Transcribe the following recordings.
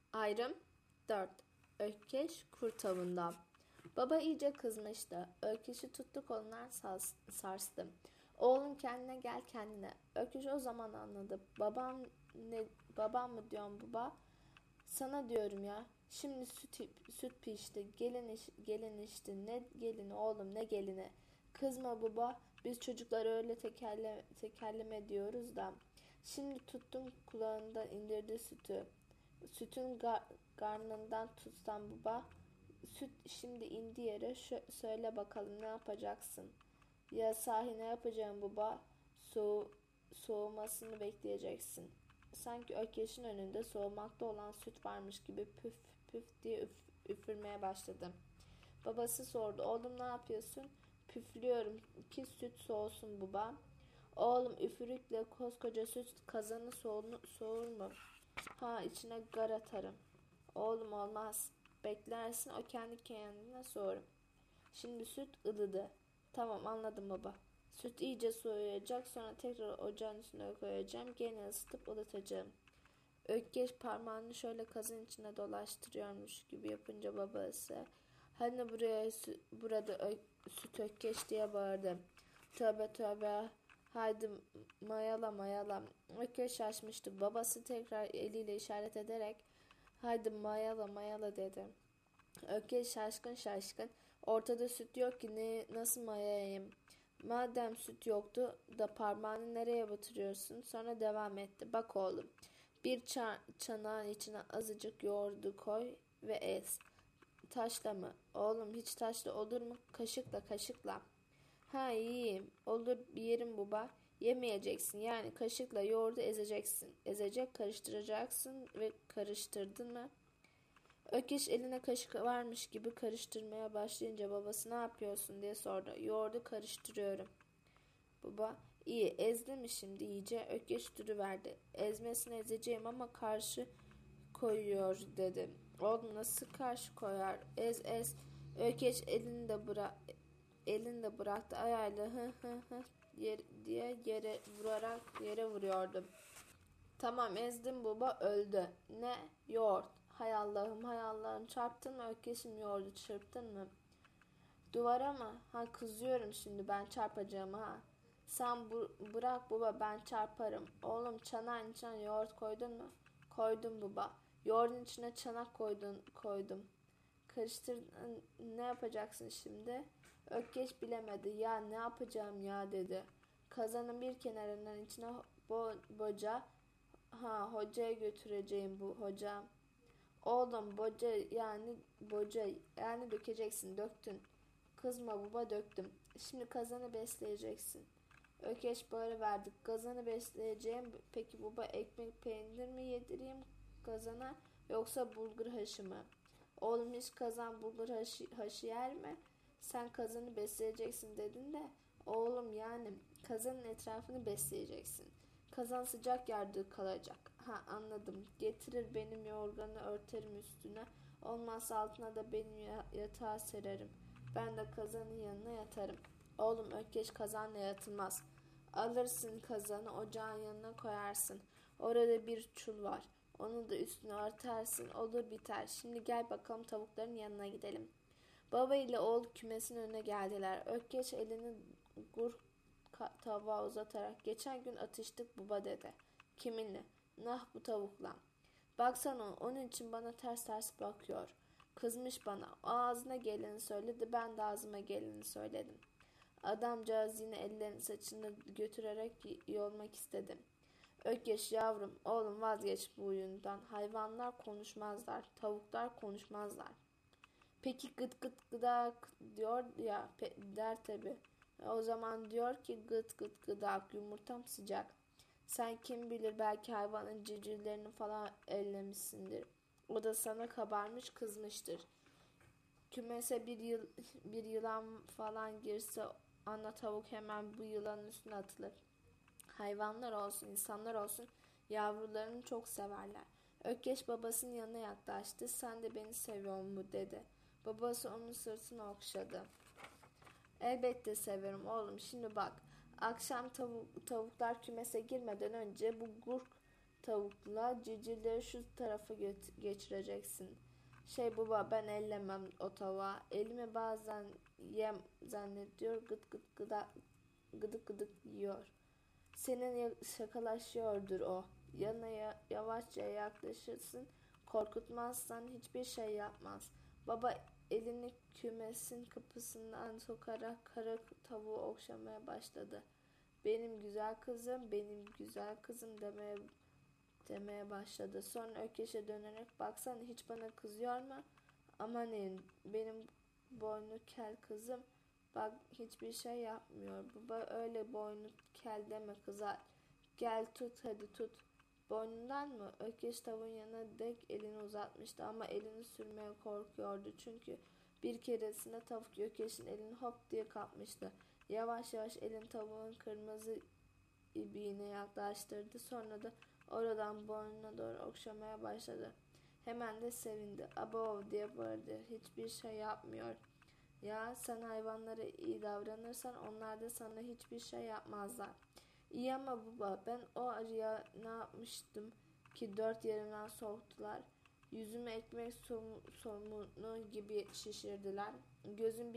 Ayrım 4. Ökkeş kurt avında. Baba iyice kızmıştı. Ökkeş'i tuttu kolundan sarstı. Oğlum kendine gel kendine. Ökkeş o zaman anladı. Babam mı diyorsun baba? Sana diyorum ya. Şimdi süt pişti. Gelin içti. Ne gelini oğlum ne gelini. Kızma baba. Biz çocuklar öyle tekerleme diyoruz da. Şimdi tuttum kulağından indirdi sütü. Sütün karnından tutsam baba. Süt şimdi indi yere. Söyle bakalım ne yapacaksın? Ya sahi ne yapacağım baba? Soğumasını bekleyeceksin. Sanki Ökkeş'in önünde soğumakta olan süt varmış gibi püf püf diye üfürmeye başladı. Babası sordu. Oğlum ne yapıyorsun? Püflüyorum ki süt soğusun baba. Oğlum üfürükle koskoca süt kazanı soğur mu? Ha içine gar atarım. Oğlum olmaz. Beklersin o kendi kendine soğur. Şimdi süt ılıdı. Tamam anladım baba. Süt iyice soğuyacak sonra tekrar ocağın üstüne koyacağım. Gene ısıtıp ılıtacağım. Ökkeş parmağını şöyle kazın içine dolaştırıyormuş gibi yapınca babası hani burada süt Ökkeş diye bağırdı. Tövbe tövbe haydi mayala mayala. Ökkeş şaşmıştı. Babası tekrar eliyle işaret ederek haydi mayala mayala dedi. Ökkeş şaşkın şaşkın. Ortada süt yok ki nasıl mayayayım? Madem süt yoktu da parmağını nereye batırıyorsun? Sonra devam etti. Bak oğlum. Bir çanağın içine azıcık yoğurdu koy ve ez. Taşla mı? Oğlum hiç taşla olur mu? Kaşıkla kaşıkla. Ha yiyeyim. Olur yerim baba. Yemeyeceksin. Yani kaşıkla yoğurdu ezeceksin. Ezecek karıştıracaksın ve karıştırdın mı? Ökkeş eline kaşık varmış gibi karıştırmaya başlayınca babası ne yapıyorsun diye sordu. Yoğurdu karıştırıyorum. Baba iyi ezdi mi şimdi iyice? Ökkeş verdi. Ezmesini ezeceğim ama karşı koyuyor dedi. Oğlum nasıl karşı koyar? Ez ez. Ökkeş elini de bıraktı ayağıyla hı diye yere vuruyordu. Tamam ezdim baba öldü. Ne? Yoğurt. Hay Allah'ım hay Allah'ım çarptın mı Ökkeş'im yoğurdu çırptın mı? Duvara mı? Ha kızıyorum şimdi ben çarpacağım ha. Sen bırak baba ben çarparım. Oğlum çanağın içine yoğurt koydun mu? Koydum baba. Yoğurdun içine çanak koydum. Karıştır ne yapacaksın şimdi? Ökkeş bilemedi. Ya ne yapacağım ya dedi. Kazanın bir kenarından içine boca hocaya götüreceğim bu hocam. Oğlum boca yani dökeceksin döktün. Kızma baba döktüm. Şimdi kazanı besleyeceksin. Ökeş verdik. Kazanı besleyeceğim. Peki baba ekmek peynir mi yedireyim kazana yoksa bulgur haşı mı? Oğlum hiç kazan bulgur haşı yer mi? Sen kazanı besleyeceksin dedin de oğlum yani kazanın etrafını besleyeceksin. Kazan sıcak yerde kalacak. Ha anladım. Getirir benim yorganı örterim üstüne. Olmazsa altına da benim yatağı sererim. Ben de kazanın yanına yatarım. Oğlum Ökkeş kazanla yatılmaz. Alırsın kazanı ocağın yanına koyarsın. Orada bir çul var. Onu da üstüne örtersin. Olur biter. Şimdi gel bakalım tavukların yanına gidelim. Baba ile oğul kümesin önüne geldiler. Ökkeş elini gur tabağa uzatarak geçen gün atıştık baba dedi. Kiminle? Nah bu tavukla. Baksana onun için bana ters ters bakıyor. Kızmış bana. Ağzına geleni söyledi ben de ağzıma geleni söyledim. Adamcağız yine ellerini saçını götürerek yolmak istedim. Ökkeş yavrum oğlum vazgeç bu oyundan. Hayvanlar konuşmazlar. Tavuklar konuşmazlar. Peki gıt gıt gıdak diyor ya der tabi. O zaman diyor ki gıt gıt gıdak yumurtam sıcak. Sen kim bilir belki hayvanın civcivlerini falan ellemişsindir. O da sana kabarmış kızmıştır. Kümese bir yılan falan girse ana tavuk hemen bu yılanın üstüne atılır. Hayvanlar olsun insanlar olsun yavrularını çok severler. Ökkeş babasının yanına yaklaştı. Sen de beni seviyor mu dedi. Babası onun sırtını okşadı. Elbette severim oğlum. Şimdi bak. Akşam tavuklar kümese girmeden önce bu tavukla civcivleri şu tarafa geçireceksin. Baba, ben ellemem o tavuğa. Elimi bazen yem zannediyor, gıdık gıdık yiyor. Senin şakalaşıyordur o. Yanına yavaşça yaklaşırsın. Korkutmazsan hiçbir şey yapmaz. Baba elini kümesin kapısından sokarak kara tavuğu okşamaya başladı. Benim güzel kızım, benim güzel kızım demeye başladı. Sonra Ökkeş'e dönerek baksana, hiç bana kızıyor mu? Amanın, benim boynu kel kızım. Bak, hiçbir şey yapmıyor. Baba, öyle boynu kel deme, kızar. Gel tut, hadi tut. Boynundan mı? Ökkeş tavuğun yanına dek elini uzatmıştı ama elini sürmeye korkuyordu. Çünkü bir keresinde tavuk Ökkeş'in elini hop diye kapmıştı. Yavaş yavaş elin tavuğun kırmızı ibiğine yaklaştırdı. Sonra da oradan boynuna doğru okşamaya başladı. Hemen de sevindi. Abo diye bağırdı. Hiçbir şey yapmıyor. Ya sen hayvanlara iyi davranırsan onlar da sana hiçbir şey yapmazlar. İyi ama baba, ben o arıya ne yapmıştım ki 4 yerimden soğuttular. Yüzümü ekmek somunu gibi şişirdiler. Gözüm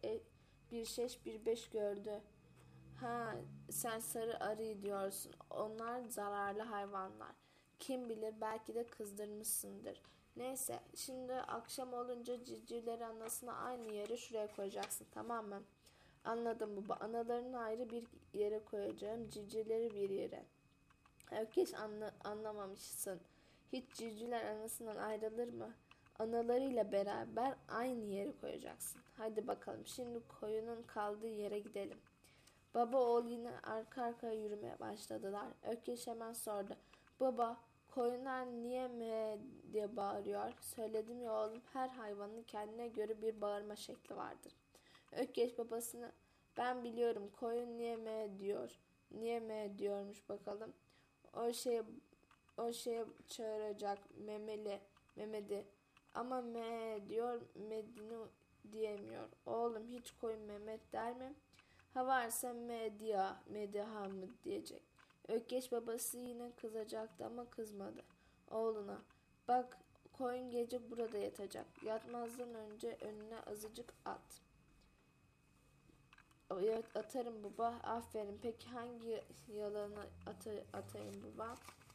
bir şeş bir beş gördü. Ha, sen sarı arı diyorsun. Onlar zararlı hayvanlar. Kim bilir, belki de kızdırmışsındır. Neyse, şimdi akşam olunca civcivleri anasına aynı yere şuraya koyacaksın, tamam mı? Anladım baba. Analarını ayrı bir yere koyacağım. Civcivleri bir yere. Ökkeş, anlamamışsın. Hiç civcivler anasından ayrılır mı? Analarıyla beraber aynı yere koyacaksın. Hadi bakalım, şimdi koyunun kaldığı yere gidelim. Baba oğul yine arka arkaya yürümeye başladılar. Ökkeş hemen sordu. Baba, koyunlar niye me diye bağırıyor? Söyledim ya oğlum, her hayvanın kendine göre bir bağırma şekli vardır. Ökkeş babasını, ben biliyorum, koyun niye me diyor. Niye me diyormuş bakalım. O şeye, o şeye çağıracak Memedi. Ama me diyor, Medini diyemiyor. Oğlum, hiç koyun Mehmet der mi? Ha varsa Mediha mı diyecek. Ökkeş babası yine kızacaktı ama kızmadı. Oğluna, bak, koyun gece burada yatacak. Yatmazdan önce önüne azıcık at. Evet, atarım baba. Aferin. Peki hangi yalanı atayım baba?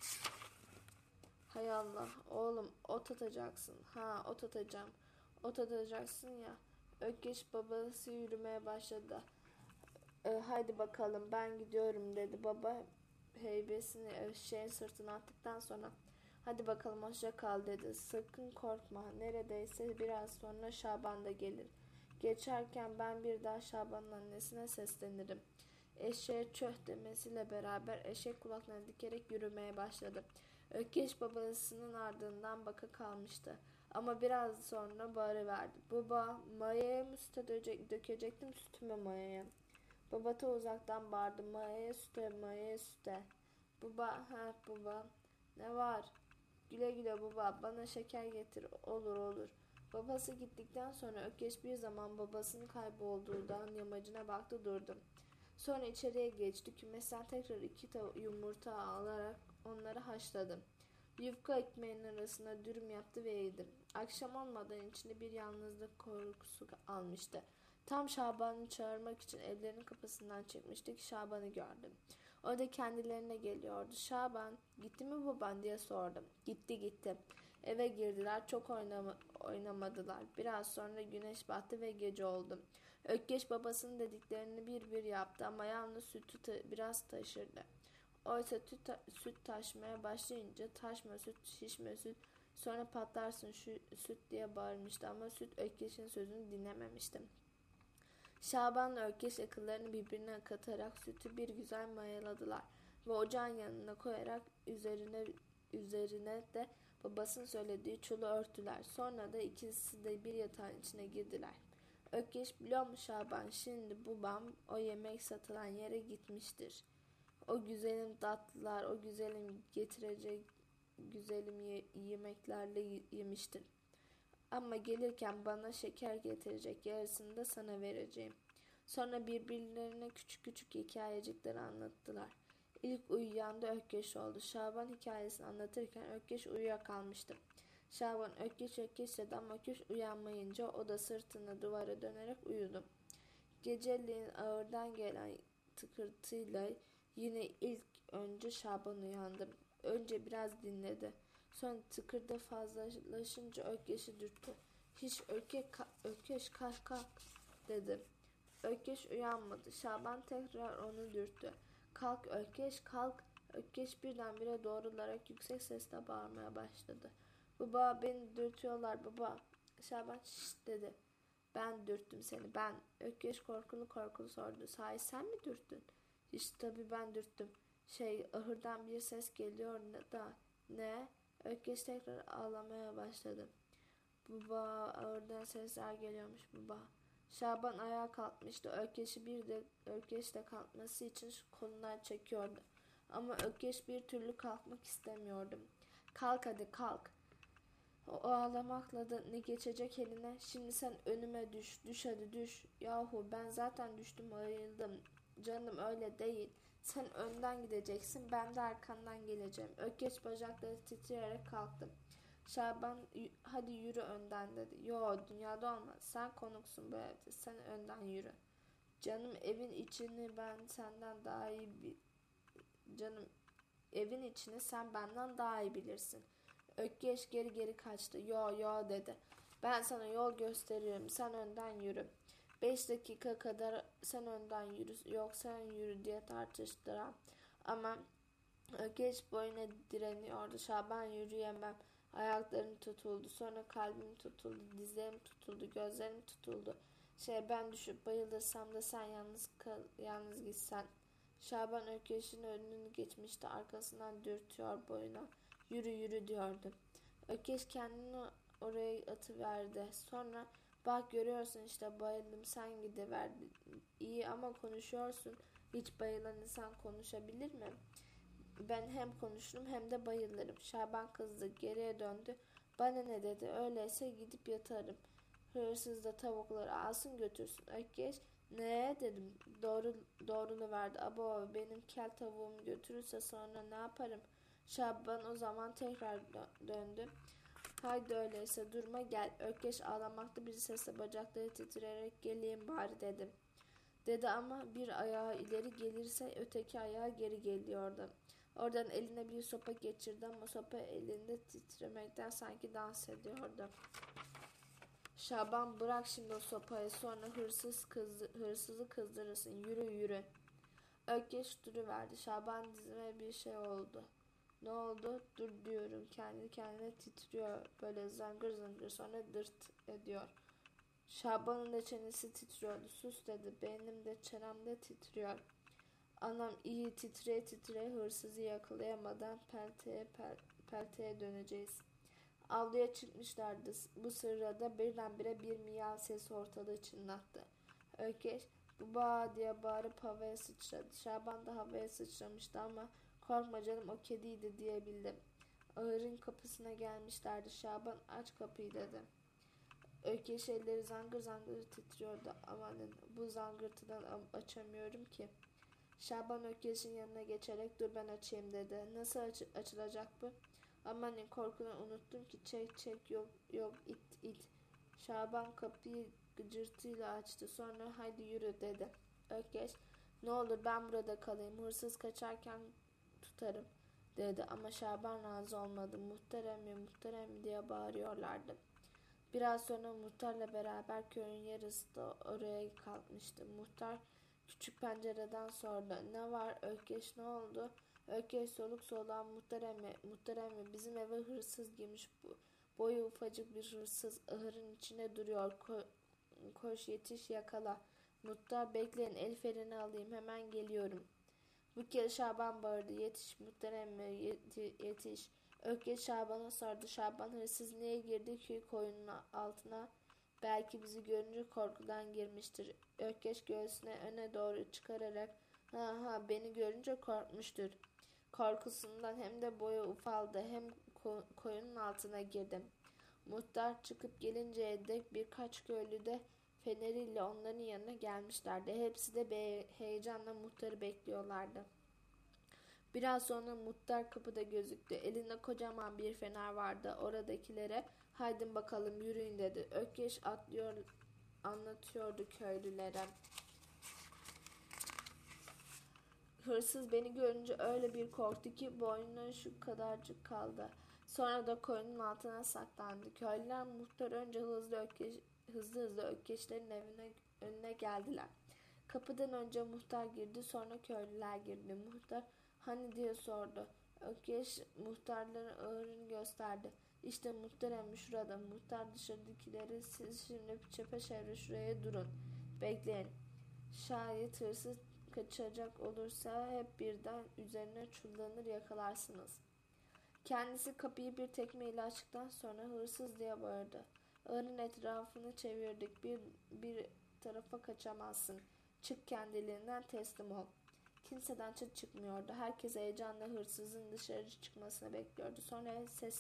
Hay Allah. Oğlum, ot atacaksın. Ha, ot atacağım. Ot atacaksın ya. Ökkeş babası yürümeye başladı. Haydi bakalım, ben gidiyorum dedi baba heybesini eşeğin sırtına attıktan sonra. Hadi bakalım, hoşça kal dedi. Sakın korkma, neredeyse biraz sonra Şaban da gelir. Geçerken ben bir daha Şaban'ın annesine seslenirim. Eşeğe çöh demesiyle beraber eşek kulaklarını dikerek yürümeye başladı. Ökkeş babasının ardından baka kalmıştı. Ama biraz sonra bağırıverdi. Baba, mayaya mı süt dökecektim, sütümü mayaya. Baba ta uzaktan bağırdı. Mayaya süte, mayaya süte. Baba, ha baba. Ne var? Güle güle baba, bana şeker getir. Olur olur. Babası gittikten sonra Ökkeş bir zaman babasının kaybolduğu dağın yamacına baktı, durdu. Sonra içeriye geçti. Kümesten tekrar 2 yumurta alarak onları haşladı. Yufka ekmeğinin arasına dürüm yaptı ve yedi. Akşam olmadan içinde bir yalnızlık korkusu almıştı. Tam Şaban'ı çağırmak için evlerinin kapısından çıkmıştı ki Şaban'ı gördüm. O da kendilerine geliyordu. Şaban, gitti mi baban diye sordum. Gitti gitti. Eve girdiler, çok oynamadılar. Biraz sonra güneş battı ve gece oldu. Ökkeş babasının dediklerini bir bir yaptı ama yalnız sütü biraz taşırdı. Oysa süt taşmaya başlayınca taşma süt, şişme süt, sonra patlarsın şu süt diye bağırmıştı ama süt Ökkeş'in sözünü dinlememişti. Şaban'la Ökkeş akıllarını birbirine katarak sütü bir güzel mayaladılar ve ocağın yanına koyarak üzerine de babasının söylediği çulu örttüler. Sonra da ikisi de bir yatağın içine girdiler. Ökkeş, biliyor musun Şaban, şimdi babam o yemek satılan yere gitmiştir. O güzelim tatlılar, o güzelim getirecek güzelim yemeklerle yemiştir. Ama gelirken bana şeker getirecek, yarısını da sana vereceğim. Sonra birbirlerine küçük küçük hikayecikler anlattılar. İlk uyuyan da Ökkeş oldu. Şaban hikayesini anlatırken Ökkeş uyuyakalmıştı. Şaban ökkeş ökkeş dedi ama Ökkeş uyanmayınca o da sırtını duvara dönerek uyudu. Geceliğin ağırdan gelen tıkırtıyla yine ilk önce Şaban uyandı. Önce biraz dinledi. Sonra tıkırdı fazlalaşınca Ökkeş'i dürttü. Hiç Ökkeş kalk kalk dedi. Ökkeş uyanmadı. Şaban tekrar onu dürttü. Kalk Ökkeş kalk. Ökkeş birdenbire doğrularak yüksek sesle bağırmaya başladı. Baba beni dürtüyorlar baba. Şaban şşt dedi. Ben dürttüm seni ben. Ökkeş korkulu korkulu sordu. Sahi sen mi dürttün? Hiç tabii ben dürttüm. Ahırdan bir ses geliyor da. Ne? Ökkeş tekrar ağlamaya başladı. Baba ahırdan sesler geliyormuş baba. Şaban ayağa kalkmıştı. Ökkeş de kalkması için kolundan çekiyordu. Ama Ökkeş bir türlü kalkmak istemiyordu. Kalk hadi kalk. O ağlamakla da ne geçecek eline? Şimdi sen önüme düş, düş hadi düş. Yahu ben zaten düştüm ayıldım. Canım öyle değil. Sen önden gideceksin, ben de arkandan geleceğim. Ökkeş bacakları titreyerek kalktı. Şaban hadi yürü önden dedi. Yo dünyada olmaz. Sen konuksun bu evde. Sen önden yürü. Canım evin içini ben senden daha iyi canım evin içini sen benden daha iyi bilirsin. Ökkeş geri geri kaçtı. Yo yo dedi. Ben sana yol gösteriyorum. Sen önden yürü. 5 dakika kadar sen önden yürü. Yok sen yürü diye tartıştılar. Ama Ökkeş boyuna direniyordu. Şaban yürüyemem. Ayaklarım tutuldu. Sonra kalbim tutuldu. Dizlerim tutuldu. Gözlerim tutuldu. Ben düşüp bayılırsam da sen yalnız gitsen. Şaban Ökkeş'in önünü geçmişti. Arkasından dürtüyor boyuna. Yürü yürü diyordu. Ökkeş kendini oraya atıverdi. Sonra bak görüyorsun işte bayıldım sen gidiverdin. İyi ama konuşuyorsun. Hiç bayılan insan konuşabilir mi? Ben hem konuşurum hem de bayılırım. Şaban kızdı. Geriye döndü. Bana ne dedi. Öyleyse gidip yatarım. Hırsız da tavukları alsın götürsün. Ökkeş ne dedim. Doğrulu verdi. Abo benim kel tavuğumu götürürse sonra ne yaparım? Şaban o zaman tekrar döndü. Haydi öyleyse durma gel. Ökkeş ağlamakta bir sesle bacakları titreyerek geleyim bari dedim. Dedi ama bir ayağı ileri gelirse öteki ayağı geri geliyordu. Oradan eline bir sopa geçirdi ama sopa elinde titremekten sanki dans ediyordu. Şaban bırak şimdi o sopayı sonra hırsızı kızdırırsın yürü yürü. Ökkeş duruverdi. Şaban dizime bir şey oldu. Ne oldu? Dur diyorum. Kendi kendine titriyor. Böyle zangır zangır sonra dırt ediyor. Şaban'ın da çenesi titriyordu. Sus dedi. Benim de çenem de titriyor. Anam iyi titreye titreye hırsızı yakalayamadan pelteye döneceğiz. Avluya çıkmışlardı. Bu sırada birdenbire bir miyav sesi ortalığı çınlattı. Ökkeş baba diye bağırıp havaya sıçradı. Şaban da havaya sıçramıştı ama korkma canım o kediydi diyebildim. Ahırın kapısına gelmişlerdi. Şaban aç kapıyı dedi. Ökkeş elleri zangır zangır titriyordu. Amanın bu zangırtıdan açamıyorum ki. Şaban Ökkeş'in yanına geçerek dur ben açayım dedi. Nasıl açılacak bu? Amanın korkudan unuttum ki çek çek yok yok it. Şaban kapıyı gıcırtıyla açtı. Sonra haydi yürü dedi. Ökkeş ne olur ben burada kalayım. Hırsız kaçarken tutarım dedi. Ama Şaban razı olmadı. Muhterem diye bağırıyorlardı. Biraz sonra muhtarla beraber köyün yarısı da oraya kalkmıştı. Muhtar küçük pencereden sordu. Ne var Ökkeş ne oldu? Ökkeş soluk soluğan muhterem bizim eve hırsız girmiş. Boyu ufacık bir hırsız ahırın içine duruyor. Koş yetiş yakala. Muhtar bekleyin el freni alayım hemen geliyorum. Bu kez Şaban bağırdı. Yetiş muhterem yetiş. Ökkeş Şaban'a sordu. Şaban hırsız niye girdi ki koyunun altına? Belki bizi görünce korkudan girmiştir. Ökkeş göğsüne öne doğru çıkararak ha beni görünce korkmuştur. Korkusundan hem de boyu ufaldı hem koyunun altına girdim. Muhtar çıkıp gelinceye dek birkaç köylü de feneriyle onların yanına gelmişlerdi. Hepsi de heyecanla muhtarı bekliyorlardı. Biraz sonra muhtar kapıda gözüktü. Elinde kocaman bir fener vardı. Oradakilere "Haydin bakalım yürüyün" dedi. Ökkeş anlatıyordu köylülere. Hırsız beni görünce öyle bir korktu ki boynuna şu kadarcık kaldı. Sonra da koyunun altına saklandı. Köylüler muhtar önce hızlı Ökkeşlerin önüne geldiler. Kapıdan önce muhtar girdi, sonra köylüler girdi. Muhtar "Hani?" diye sordu. Ökkeş muhtarların ağırını gösterdi. "İşte muhtar emmi şurada." Muhtar dışarıdakileri "Siz şimdi çepeçevre şuraya durun. Bekleyin. Şayet hırsız kaçacak olursa hep birden üzerine çullanır yakalarsınız." Kendisi kapıyı bir tekmeyle açtıktan sonra "Hırsız!" diye bağırdı. "Ağırın etrafını çevirdik. Bir tarafa kaçamazsın. Çık, kendiliğinden teslim ol." Kimseden çıt çıkmıyordu. Herkes heyecanla hırsızın dışarı çıkmasını bekliyordu. Sonra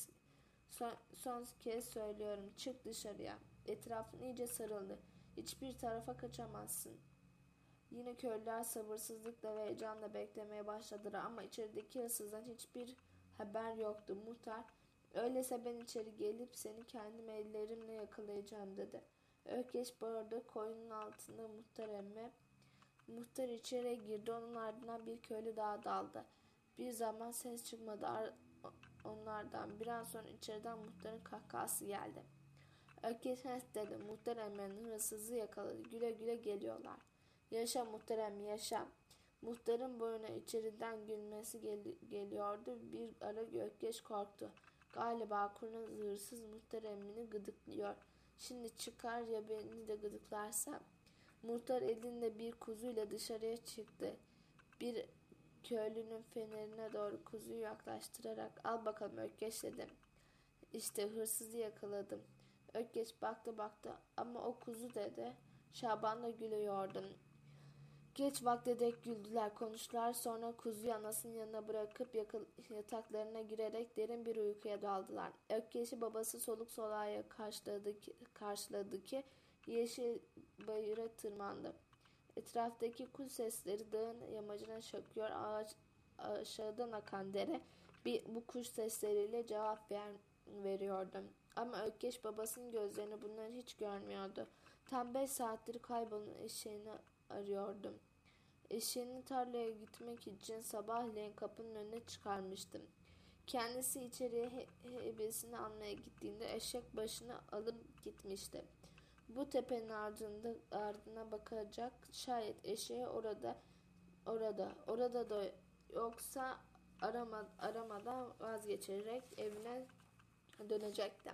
son kez söylüyorum, çık dışarıya. Etrafın iyice sarıldı. Hiçbir tarafa kaçamazsın. Yine köylüler sabırsızlıkla ve heyecanla beklemeye başladılar ama içerideki hırsızdan hiçbir haber yoktu. Muhtar "Öyleyse ben içeri gelip seni kendim ellerimle yakalayacağım" dedi. Ökkeş bağırdı. Koyunun altında muhtar emmi. Muhtar içeri girdi. Onun ardından bir köylü daha daldı. Bir zaman ses çıkmadı onlardan. Biraz sonra içeriden muhtarın kahkahası geldi. Ökkeş dedi. "Muhtar emminin hırsızı yakaladı. Güle güle geliyorlar." "Yaşa muhtar emmi, yaşa." Muhtarın boyuna içeriden gülmesi geliyordu. Bir ara Ökkeş korktu. Galiba kurnaz hırsız muhtar emmini gıdıklıyor. Şimdi çıkar ya beni de gıdıklarsa. Muhtar elinde bir kuzuyla dışarıya çıktı. Bir köylünün fenerine doğru kuzuyu yaklaştırarak "Al bakalım Ökkeş" dedi. "İşte hırsızı yakaladım." Ökkeş baktı ama o kuzu dedi. Şaban da gülüyordu. Geç vakte dek güldüler, konuştular. Sonra kuzuyu anasının yanına bırakıp yataklarına girerek derin bir uykuya daldılar. Ökkeş'i babası soluk soluğa karşıladı ki yeşil bayıra tırmandı. Etraftaki kuş sesleri dağın yamacına çakıyor. Aşağıdan akan dere bu kuş sesleriyle cevap veriyordu. Ama Ökkeş babasının gözlerini bunları hiç görmüyordu. Tam 5 saattir kaybolan eşeğini arıyordum. Eşeğini tarlaya gitmek için sabahleyin kapının önüne çıkarmıştım. Kendisi içeriye heybesini almaya gittiğinde eşek başını alıp gitmişti. Bu tepenin ardına bakacak, şayet eşeği orada da yoksa aramadan vazgeçerek evine dönecekti.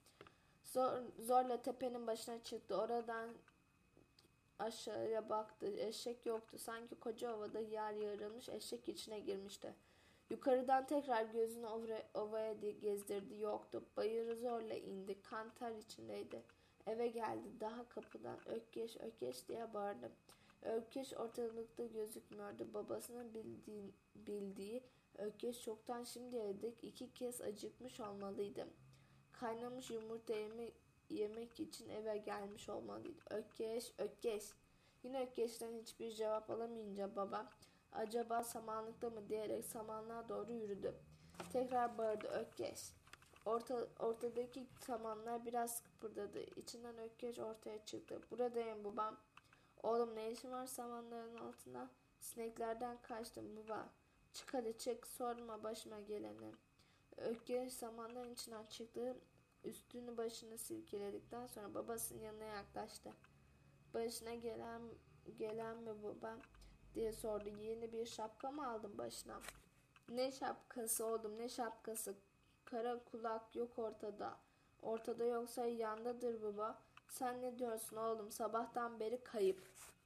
Zorla tepenin başına çıktı. Oradan aşağıya baktı. Eşek yoktu. Sanki koca ovada yer yarılmış, eşek içine girmişti. Yukarıdan tekrar gözünü ovaya gezdirdi. Yoktu. Bayırı zorla indi. Kan ter içindeydi. Eve geldi. Daha kapıdan "Ökkeş, Ökkeş" diye bağırdı. Ökkeş ortalıkta gözükmüyordu. Babasının bildiği Ökkeş çoktan şimdiye dek 2 kez acıkmış olmalıydı. Kaynamış yumurta yemek için eve gelmiş olmalıydı. "Ökkeş, Ökkeş." Yine Ökkeş'ten hiçbir cevap alamayınca baba "Acaba samanlıkta mı?" diyerek samanlığa doğru yürüdü. Tekrar bağırdı "Ökkeş." Ortadaki samanlar biraz kıpırdadı. İçinden Ökkeş ortaya çıktı. "Buradayım babam." "Oğlum, ne işin var samanların altında?" "Sineklerden kaçtım baba." "Çık hadi çık, sorma başıma geleni." Ökkeş samanların içinden çıktı. Üstünü başını silkeledikten sonra babasının yanına yaklaştı. "Başına gelen mi baba?" diye sordu. "Yeni bir şapka mı aldın başına?" "Ne şapkası oğlum, ne şapkası? Kara kulak yok ortada." "Ortada yoksa yandadır baba." "Sen ne diyorsun oğlum? Sabahtan beri kayıp."